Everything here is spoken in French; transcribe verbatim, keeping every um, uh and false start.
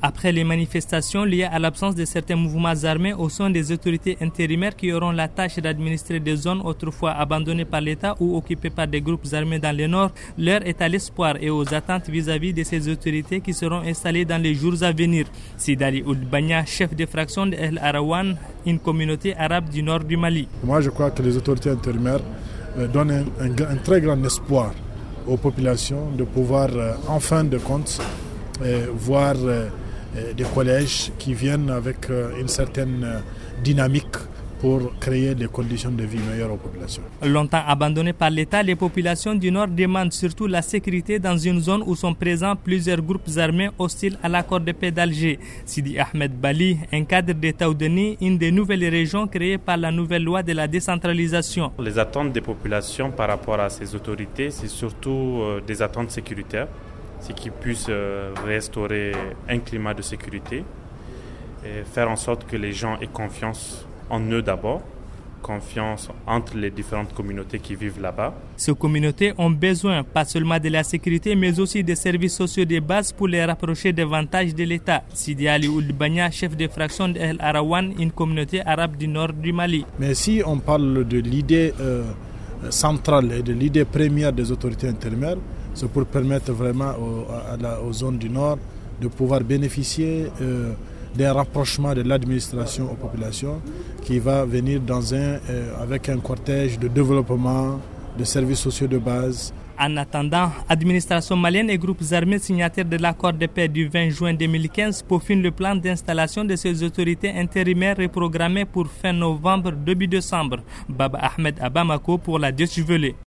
Après les manifestations liées à l'absence de certains mouvements armés au sein des autorités intérimaires qui auront la tâche d'administrer des zones autrefois abandonnées par l'État ou occupées par des groupes armés dans le nord, l'heure est à l'espoir et aux attentes vis-à-vis de ces autorités qui seront installées dans les jours à venir. Sidali Ould Banya, chef de fraction de El Arawan, une communauté arabe du nord du Mali. Moi, je crois que les autorités intérimaires donnent un, un, un très grand espoir aux populations de pouvoir, en fin de compte, voir des collèges qui viennent avec une certaine dynamique pour créer des conditions de vie meilleures aux populations. Longtemps abandonnées par l'État, les populations du Nord demandent surtout la sécurité dans une zone où sont présents plusieurs groupes armés hostiles à l'accord de paix d'Alger. Sidi Ahmed Bali, un cadre de Taoudeni, une des nouvelles régions créées par la nouvelle loi de la décentralisation. Les attentes des populations par rapport à ces autorités, c'est surtout des attentes sécuritaires. C'est qu'ils puissent restaurer un climat de sécurité et faire en sorte que les gens aient confiance en eux d'abord, confiance entre les différentes communautés qui vivent là-bas. Ces communautés ont besoin pas seulement de la sécurité, mais aussi des services sociaux de base pour les rapprocher davantage de l'État. Sidi Ali Ould Banya, chef de fraction de El Arawan, une communauté arabe du nord du Mali. Mais si on parle de l'idée euh, centrale et de l'idée première des autorités intérimaires, c'est pour permettre vraiment aux, à la, aux zones du Nord de pouvoir bénéficier euh, d'un rapprochement de l'administration aux populations qui va venir dans un, euh, avec un cortège de développement, de services sociaux de base. En attendant, administration malienne et groupes armés signataires de l'accord de paix du vingt juin deux mille quinze peaufinent le plan d'installation de ces autorités intérimaires reprogrammé pour fin novembre début décembre. Baba Ahmed à Bamako pour la Deutsche Welle.